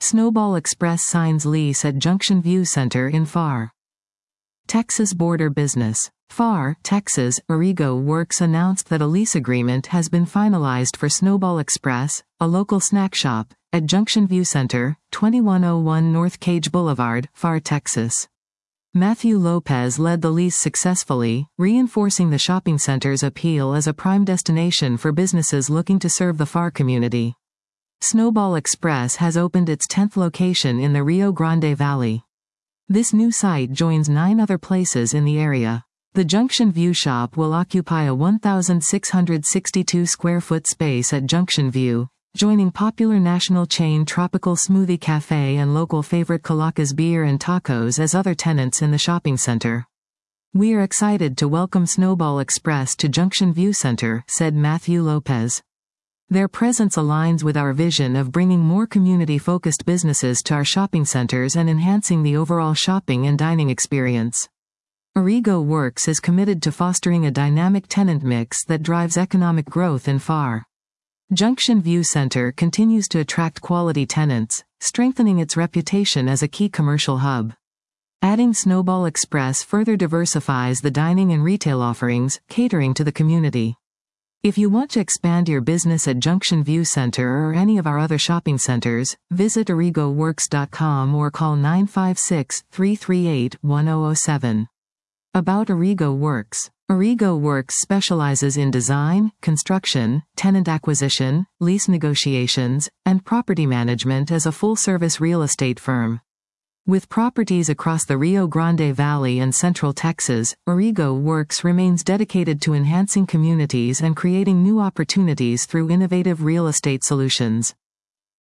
Snowball Express signs lease at Junction View Center in Pharr, Texas. Border business. Pharr, Texas. Arrigo Works announced that a lease agreement has been finalized for Snowball Express, a local snack shop, at Junction View Center, 2101 North Cage Boulevard, Pharr, Texas. Matthew Lopez led the lease successfully, reinforcing the shopping center's appeal as a prime destination for businesses looking to serve the Pharr community. Snowball Express has opened its 10th location in the Rio Grande Valley. This new site joins 9 other places in the area. The Junction View shop will occupy a 1,662 square foot space at Junction View, joining popular national chain Tropical Smoothie Cafe and local favorite Calacas Beer and Tacos as other tenants in the shopping center. "We are excited to welcome Snowball Express to Junction View Center," said Matthew Lopez. "Their presence aligns with our vision of bringing more community-focused businesses to our shopping centers and enhancing the overall shopping and dining experience." Arrigo Works is committed to fostering a dynamic tenant mix that drives economic growth in Pharr. Junction View Center continues to attract quality tenants, strengthening its reputation as a key commercial hub. Adding Snowball Express further diversifies the dining and retail offerings, catering to the community. If you want to expand your business at Junction View Center or any of our other shopping centers, visit arrigoworks.com or call 956-338-1007. About Arrigo Works. Arrigo Works specializes in design, construction, tenant acquisition, lease negotiations, and property management as a full-service real estate firm. With properties across the Rio Grande Valley and Central Texas, Arrigo Works remains dedicated to enhancing communities and creating new opportunities through innovative real estate solutions.